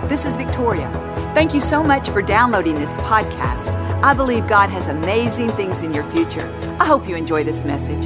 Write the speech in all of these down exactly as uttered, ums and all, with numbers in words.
This is Victoria. Thank you so much for downloading this podcast. I believe God has amazing things in your future. I hope you enjoy this message.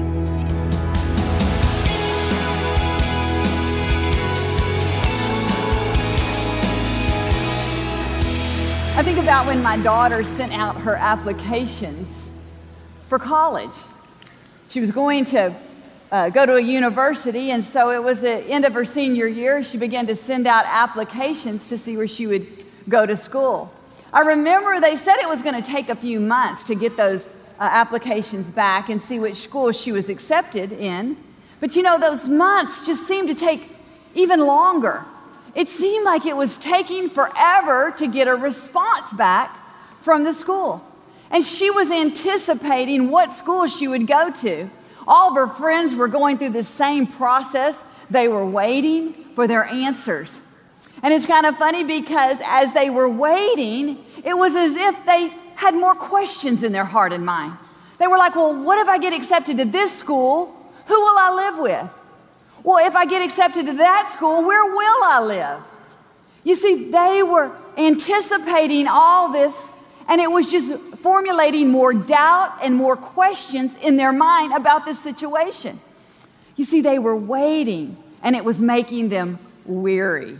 I think about when my daughter sent out her applications for college. She was going to uh, go to a university, and so it was the end of her senior year. She began to send out applications to see where she would go to school. I remember they said it was going to take a few months to get those uh, applications back and see which school she was accepted in. But you know, those months just seemed to take even longer. It seemed like it was taking forever to get a response back from the school. And she was anticipating what school she would go to. All of her friends were going through the same process. They were waiting for their answers. And it's kind of funny because as they were waiting, it was as if they had more questions in their heart and mind. They were like, well, what if I get accepted to this school? Who will I live with? Well, if I get accepted to that school, where will I live? You see, they were anticipating all this, and it was just formulating more doubt and more questions in their mind about this situation. You see, they were waiting, and it was making them weary.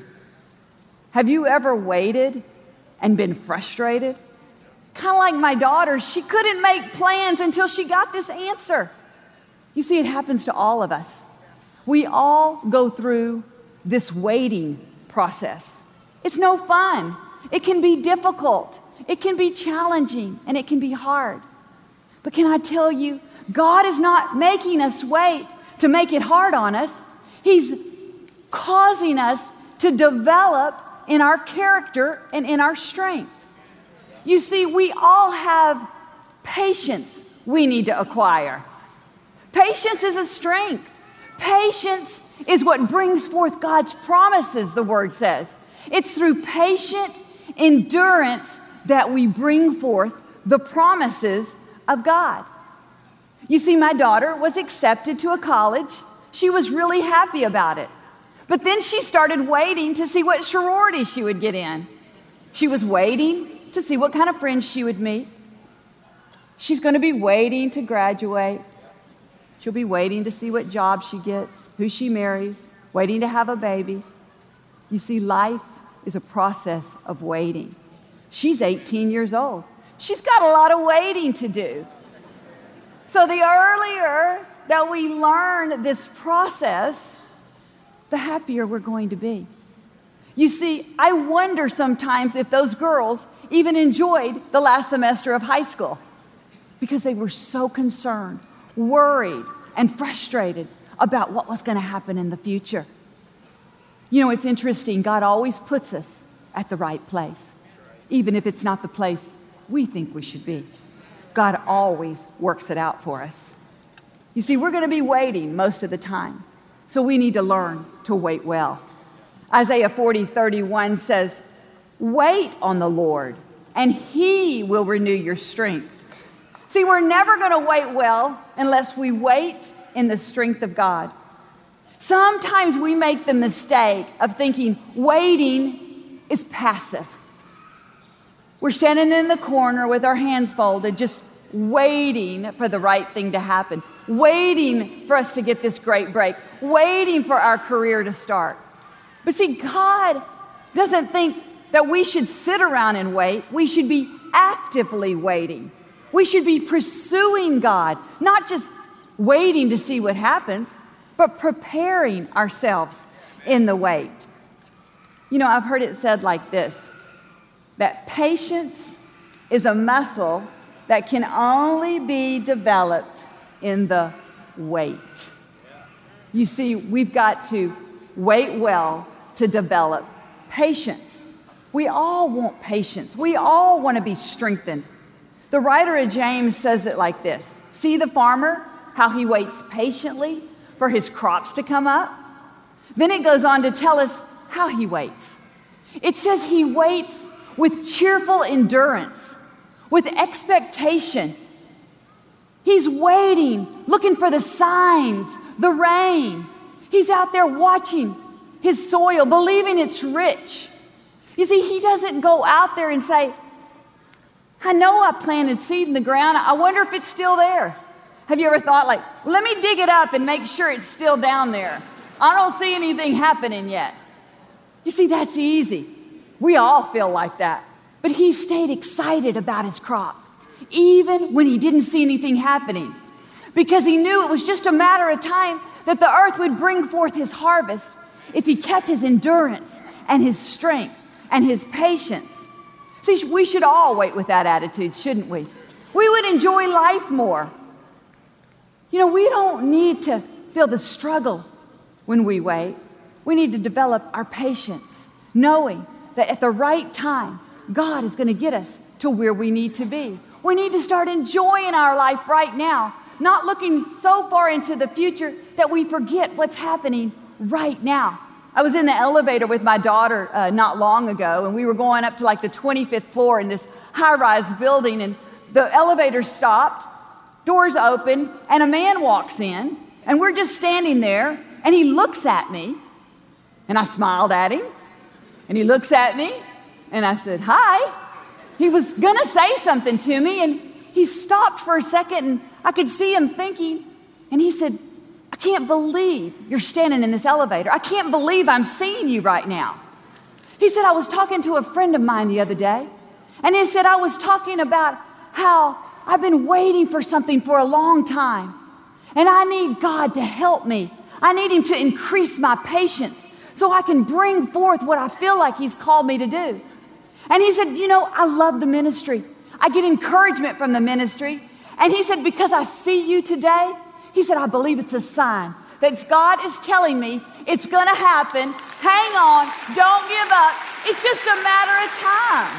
Have you ever waited and been frustrated? Kind of like my daughter, she couldn't make plans until she got this answer. You see, it happens to all of us. We all go through this waiting process. It's no fun. It can be difficult. It can be challenging, and it can be hard. But can I tell you, God is not making us wait to make it hard on us. He's causing us to develop in our character and in our strength. You see, we all have patience we need to acquire. Patience is a strength. Patience is what brings forth God's promises, the word says. It's through patient endurance that we bring forth the promises of God. You see, my daughter was accepted to a college. She was really happy about it. But then she started waiting to see what sorority she would get in. She was waiting to see what kind of friends she would meet. She's going to be waiting to graduate. She'll be waiting to see what job she gets, who she marries, waiting to have a baby. You see, life is a process of waiting. She's eighteen years old. She's got a lot of waiting to do. So the earlier that we learn this process, the happier we're going to be. You see, I wonder sometimes if those girls even enjoyed the last semester of high school because they were so concerned, worried, and frustrated about what was going to happen in the future. You know, it's interesting. God always puts us at the right place, even if it's not the place we think we should be. God always works it out for us. You see, we're going to be waiting most of the time, so we need to learn to wait well. Isaiah forty thirty-one says, "Wait on the Lord, and He will renew your strength." See, we're never going to wait well unless we wait in the strength of God. Sometimes we make the mistake of thinking waiting is passive. We're standing in the corner with our hands folded, just waiting for the right thing to happen, waiting for us to get this great break, waiting for our career to start. But see, God doesn't think that we should sit around and wait. We should be actively waiting. We should be pursuing God, not just waiting to see what happens, but preparing ourselves in the wait. You know, I've heard it said like this, that patience is a muscle that can only be developed in the wait. You see, we've got to wait well to develop patience. We all want patience. We all want to be strengthened. The writer of James says it like this. See the farmer, how he waits patiently for his crops to come up? Then it goes on to tell us how he waits. It says he waits with cheerful endurance, with expectation. He's waiting, looking for the signs, the rain. He's out there watching his soil, believing it's rich. You see, he doesn't go out there and say, I know I planted seed in the ground. I wonder if it's still there. Have you ever thought, like, let me dig it up and make sure it's still down there? I don't see anything happening yet. You see, that's easy. We all feel like that. But he stayed excited about his crop, even when he didn't see anything happening, because he knew it was just a matter of time that the earth would bring forth his harvest if he kept his endurance and his strength and his patience. See, we should all wait with that attitude, shouldn't we? We would enjoy life more. You know, we don't need to feel the struggle when we wait. We need to develop our patience, knowing that at the right time, God is going to get us to where we need to be. We need to start enjoying our life right now, not looking so far into the future that we forget what's happening right now. I was in the elevator with my daughter uh, not long ago, and we were going up to like the twenty-fifth floor in this high-rise building, and the elevator stopped, doors open, and a man walks in, and we're just standing there, and he looks at me, and I smiled at him, and he looks at me, and I said, hi. He was going to say something to me, and he stopped for a second, and I could see him thinking, and he said, I can't believe you're standing in this elevator. I can't believe I'm seeing you right now. He said, I was talking to a friend of mine the other day, and he said, I was talking about how I've been waiting for something for a long time, and I need God to help me. I need him to increase my patience so I can bring forth what I feel like he's called me to do. And he said, you know, I love the ministry. I get encouragement from the ministry. And he said, because I see you today, he said, I believe it's a sign that God is telling me it's going to happen. Hang on. Don't give up. It's just a matter of time.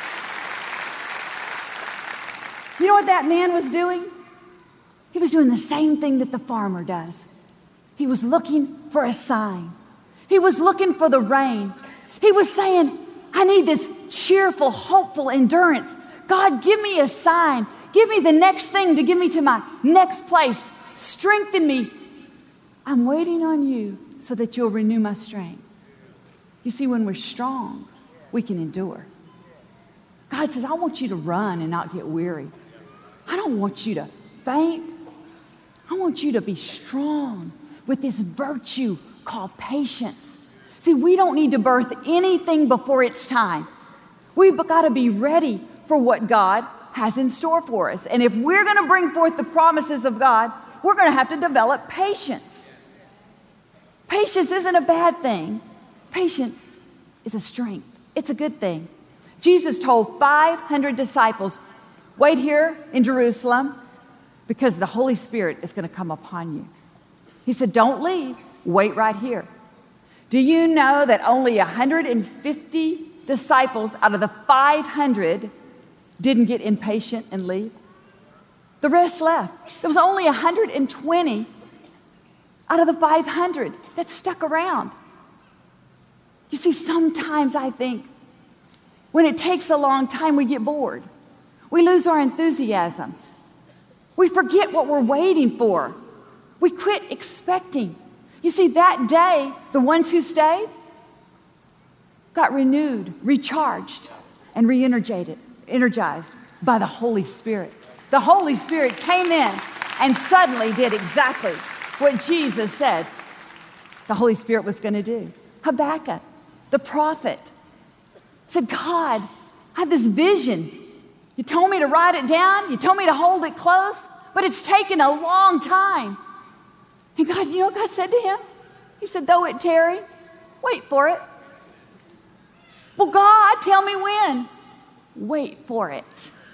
You know what that man was doing? He was doing the same thing that the farmer does. He was looking for a sign. He was looking for the rain. He was saying, I need this cheerful, hopeful endurance. God, give me a sign. Give me the next thing to get me to my next place. Strengthen me. I'm waiting on you so that you'll renew my strength. You see, when we're strong, we can endure. God says, I want you to run and not get weary. I don't want you to faint. I want you to be strong with this virtue called patience. See, we don't need to birth anything before it's time. We've got to be ready for what God has in store for us. And if we're going to bring forth the promises of God, we're going to have to develop patience. Patience isn't a bad thing. Patience is a strength. It's a good thing. Jesus told five hundred disciples, wait here in Jerusalem because the Holy Spirit is going to come upon you. He said, don't leave. Wait right here. Do you know that only one hundred fifty disciples out of the five hundred didn't get impatient and leave? The rest left. There was only one hundred twenty out of the five hundred that stuck around. You see, sometimes I think when it takes a long time, we get bored. We lose our enthusiasm. We forget what we're waiting for. We quit expecting. You see, that day, the ones who stayed got renewed, recharged, and re-energized energized by the Holy Spirit. The Holy Spirit came in and suddenly did exactly what Jesus said the Holy Spirit was going to do. Habakkuk, the prophet, said, God, I have this vision. You told me to write it down. You told me to hold it close, but it's taken a long time. And God, you know what God said to him? He said, though it tarry, wait for it. Well, God, tell me when. Wait for it.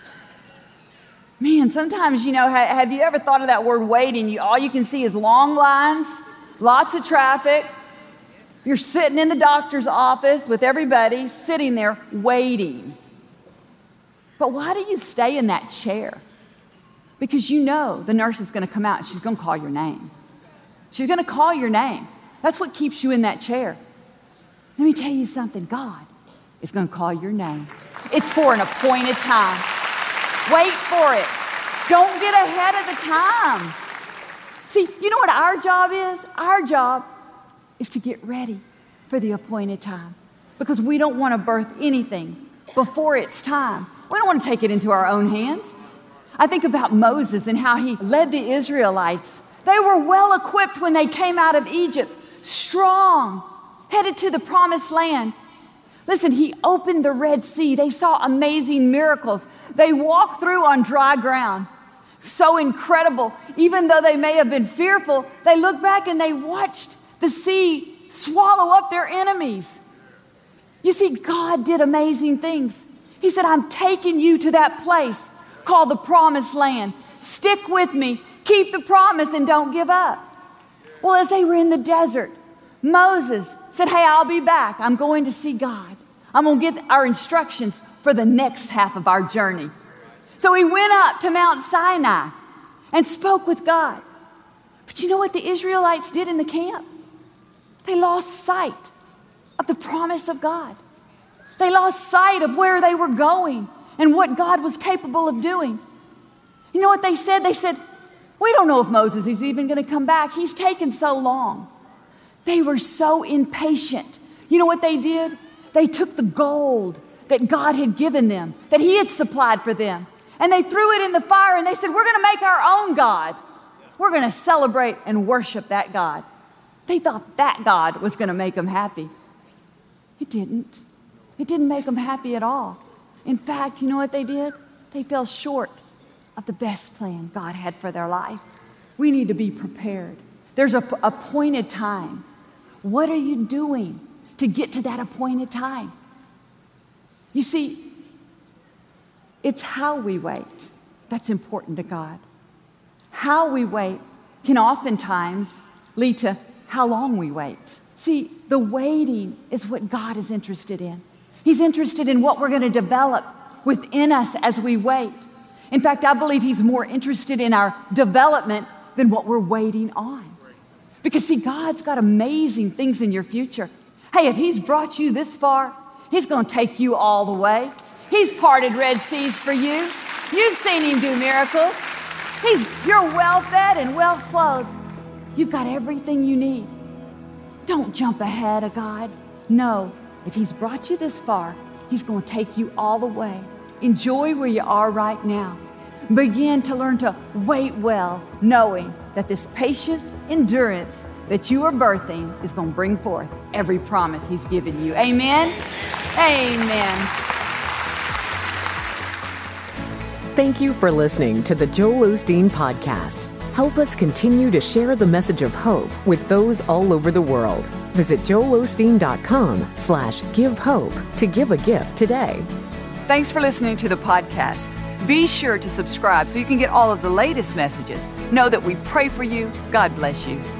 Man, sometimes, you know, have you ever thought of that word waiting? You, all you can see is long lines, lots of traffic. You're sitting in the doctor's office with everybody sitting there waiting. But why do you stay in that chair? Because you know the nurse is going to come out and she's going to call your name. She's going to call your name. That's what keeps you in that chair. Let me tell you something. God is going to call your name. It's for an appointed time. Wait for it. Don't get ahead of the time. See, you know what our job is? Our job is to get ready for the appointed time. because we don't want to birth anything before it's time. We don't want to take it into our own hands. I think about Moses and how he led the Israelites. They were well equipped when they came out of Egypt, strong, headed to the promised land. Listen, he opened the Red Sea. They saw amazing miracles. They walked through on dry ground. So incredible. Even though they may have been fearful, they looked back and they watched the sea swallow up their enemies. You see, God did amazing things. He said, I'm taking you to that place called the promised land. Stick with me. Keep the promise and don't give up. Well, as they were in the desert, Moses said, hey, I'll be back. I'm going to see God. I'm going to get our instructions for the next half of our journey. So he went up to Mount Sinai and spoke with God. But you know what the Israelites did in the camp? They lost sight of the promise of God. They lost sight of where they were going and what God was capable of doing. You know what they said? They said, we don't know if Moses is even going to come back. He's taken so long. They were so impatient. You know what they did? They took the gold that God had given them, that he had supplied for them, and they threw it in the fire and they said, we're going to make our own God. We're going to celebrate and worship that God. They thought that God was going to make them happy. It didn't. It didn't make them happy at all. In fact, you know what they did? They fell short of the best plan God had for their life. We need to be prepared. There's a p- appointed time. What are you doing to get to that appointed time? You see, it's how we wait that's important to God. How we wait can oftentimes lead to how long we wait. See, the waiting is what God is interested in. He's interested in what we're going to develop within us as we wait. In fact, I believe he's more interested in our development than what we're waiting on. Because see, God's got amazing things in your future. Hey, if he's brought you this far, he's going to take you all the way. He's parted Red Seas for you. You've seen him do miracles. He's, you're well fed and well clothed. You've got everything you need. Don't jump ahead of God. No, if he's brought you this far, he's going to take you all the way. Enjoy where you are right now. Begin to learn to wait well, knowing that this patience, endurance that you are birthing is going to bring forth every promise he's given you. Amen? Amen. Thank you for listening to the Joel Osteen Podcast. Help us continue to share the message of hope with those all over the world. Visit joelosteen.com slash give hope to give a gift today. Thanks for listening to the podcast. Be sure to subscribe so you can get all of the latest messages. Know that we pray for you. God bless you.